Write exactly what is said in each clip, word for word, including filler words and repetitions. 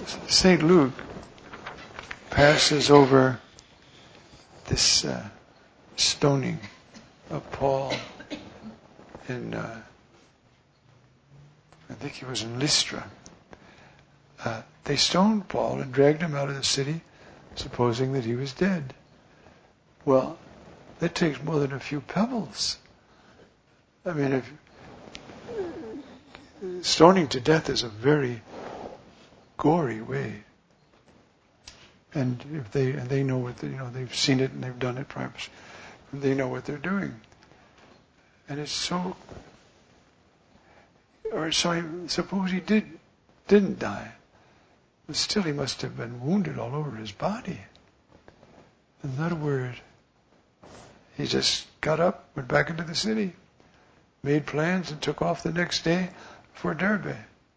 Saint Luke passes over this uh, stoning of Paul in, uh, I think he was in Lystra. Uh, they stoned Paul and dragged him out of the city, supposing that he was dead. Well, that takes more than a few pebbles. I mean, if stoning to death is a very gory way, and if they and they know what they, you know they've seen it and they've done it, perhaps they know what they're doing, and it's so. Or so I suppose he did didn't die, but still he must have been wounded all over his body. And not a word. He just got up, went back into the city, made plans, and took off the next day for Derbe.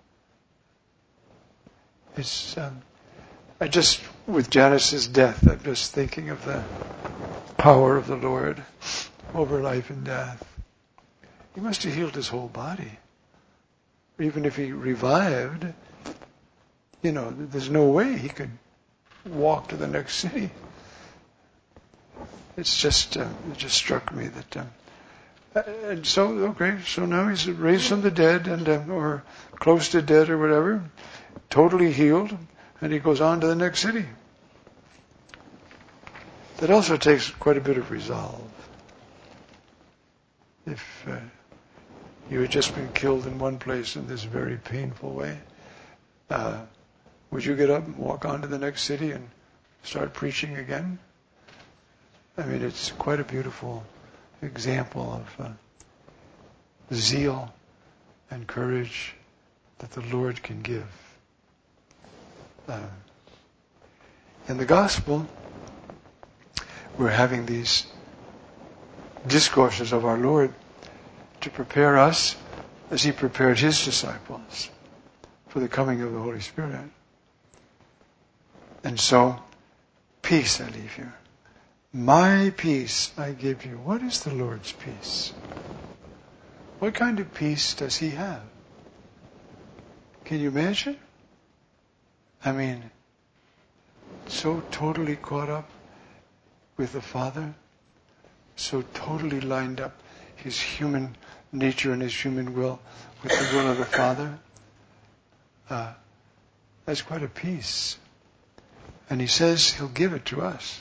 It's, um, I just, with Janice's death, I'm just thinking of the power of the Lord over life and death. He must have healed his whole body. Even if he revived, you know, there's no way he could walk to the next city. It's just, uh, it just struck me that, um, and so, okay, so now he's raised from the dead, and uh, or close to dead or whatever, totally healed, and he goes on to the next city. That also takes quite a bit of resolve. If uh, you had just been killed in one place in this very painful way, uh, would you get up and walk on to the next city and start preaching again? I mean, it's quite a beautiful example of uh, zeal and courage that the Lord can give. Uh, in the gospel, we're having these discourses of our Lord to prepare us as he prepared his disciples for the coming of the Holy Spirit. And so, peace I leave you. My peace I give you. What is the Lord's peace? What kind of peace does he have? Can you imagine? I mean, so totally caught up with the Father, so totally lined up his human nature and his human will with the will of the Father. Uh, that's quite a peace. And he says he'll give it to us.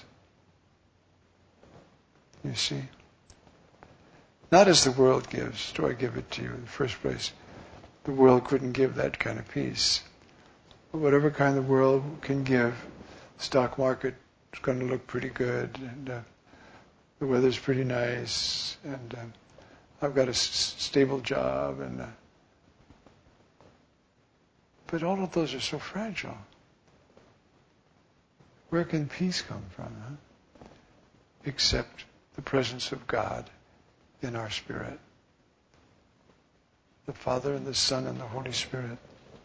You see? Not as the world gives, do I give it to you in the first place. The world couldn't give that kind of peace. But whatever kind the world can give, the stock market is going to look pretty good, and uh, the weather's pretty nice, and uh, I've got a s- stable job, and uh, but all of those are so fragile. Where can peace come from, huh? Except the presence of God in our spirit. The Father and the Son and the Holy Spirit.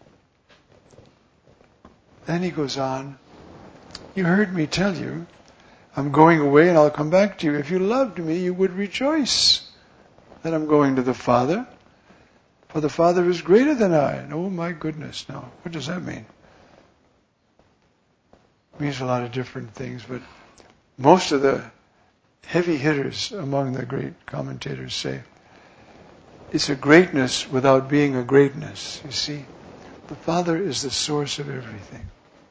Then he goes on, you heard me tell you, I'm going away and I'll come back to you. If you loved me, you would rejoice that I'm going to the Father. For the Father is greater than I. And oh my goodness, now, what does that mean? It means a lot of different things, but most of the heavy hitters among the great commentators say it's a greatness without being a greatness. You see, the Father is the source of everything.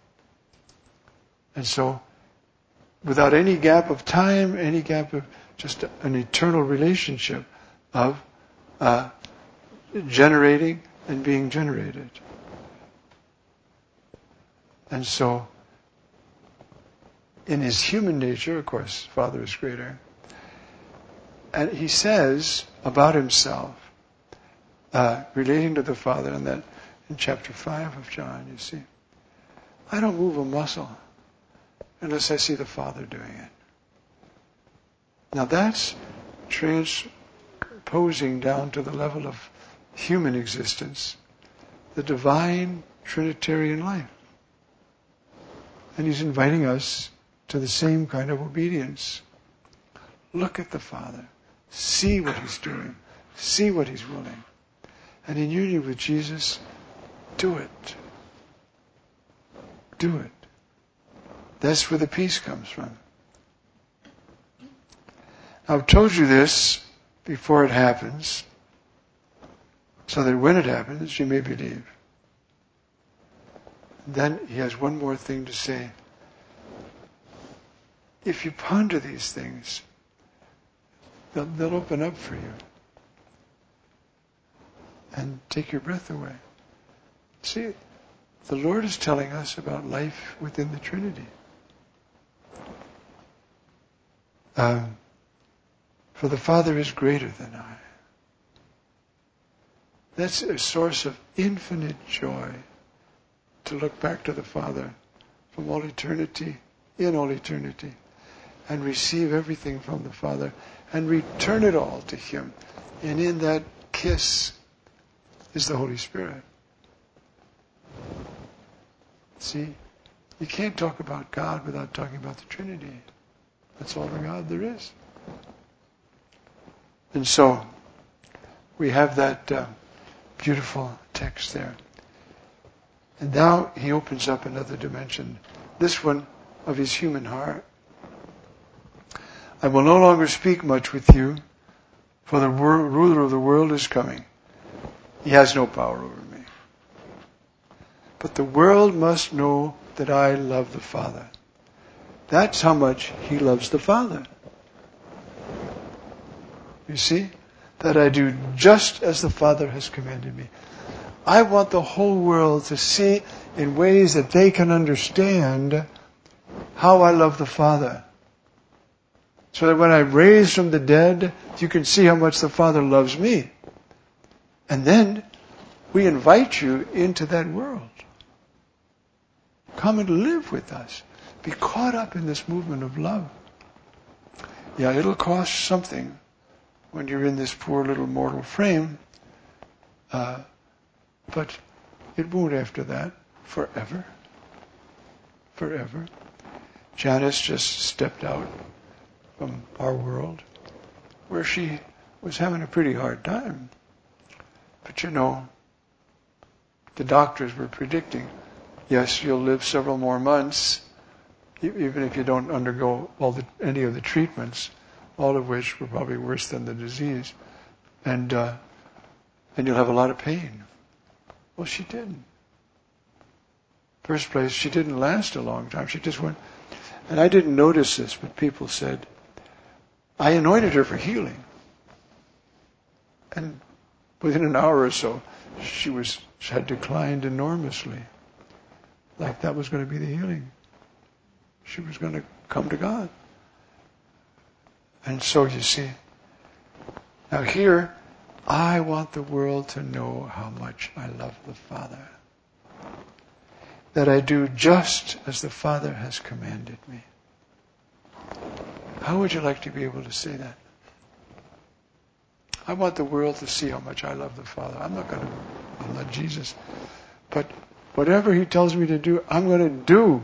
And so, without any gap of time, any gap of just an eternal relationship of uh, generating and being generated. And so, in his human nature, of course, Father is greater. And he says about himself, uh, relating to the Father, and that in chapter five of John, you see, I don't move a muscle unless I see the Father doing it. Now that's transposing down to the level of human existence, the divine Trinitarian life. And he's inviting us to the same kind of obedience. Look at the Father. See what he's doing. See what he's willing. And in union with Jesus, do it. do it. That's where the peace comes from. I've told you this before it happens, so that when it happens, you may believe. Then he has one more thing to say. If you ponder these things, they'll, they'll open up for you and take your breath away. See, the Lord is telling us about life within the Trinity. Um, for the Father is greater than I. That's a source of infinite joy to look back to the Father from all eternity, in all eternity, and receive everything from the Father and return it all to Him. And in that kiss is the Holy Spirit. See, you can't talk about God without talking about the Trinity. That's all the God there is. And so, we have that uh, beautiful text there. And now he opens up another dimension, this one of his human heart. I will no longer speak much with you, for the wor- ruler of the world is coming. He has no power over me. But the world must know that I love the Father. That's how much he loves the Father. You see? That I do just as the Father has commanded me. I want the whole world to see in ways that they can understand how I love the Father. So that when I'm raised from the dead, you can see how much the Father loves me. And then we invite you into that world. Come and live with us. Be caught up in this movement of love. Yeah, it'll cost something when you're in this poor little mortal frame. Uh, but it won't after that. Forever. Forever. Janice just stepped out from our world where she was having a pretty hard time. But you know, the doctors were predicting, yes, you'll live several more months, even if you don't undergo all the, any of the treatments, all of which were probably worse than the disease, and uh, and you'll have a lot of pain. Well, she didn't. First place, she didn't last a long time. She just went, and I didn't notice this, but people said, I anointed her for healing, and within an hour or so, she was she had declined enormously. Like that was going to be the healing. She was going to come to God. And so you see, now here, I want the world to know how much I love the Father. That I do just as the Father has commanded me. How would you like to be able to say that? I want the world to see how much I love the Father. I'm not going to, I'm not Jesus. But whatever He tells me to do, I'm going to do.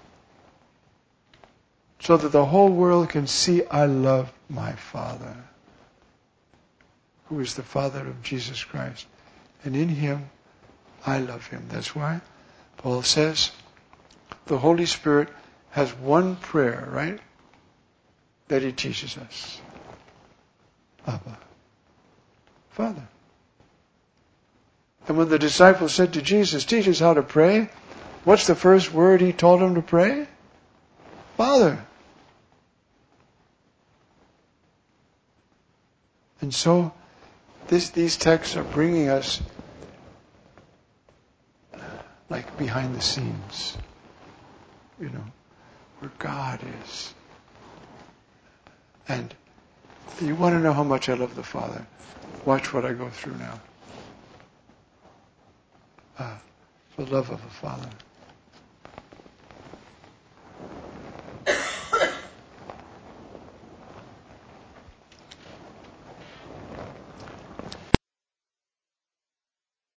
So that the whole world can see I love my Father, who is the Father of Jesus Christ. And in Him, I love Him. That's why Paul says the Holy Spirit has one prayer, right? That He teaches us. Abba, Father. And when the disciples said to Jesus, teach us how to pray, what's the first word He told them to pray? Father. And so, this, these texts are bringing us like behind the scenes, you know, where God is. And you want to know how much I love the Father? Watch what I go through now. Uh, the love of the Father.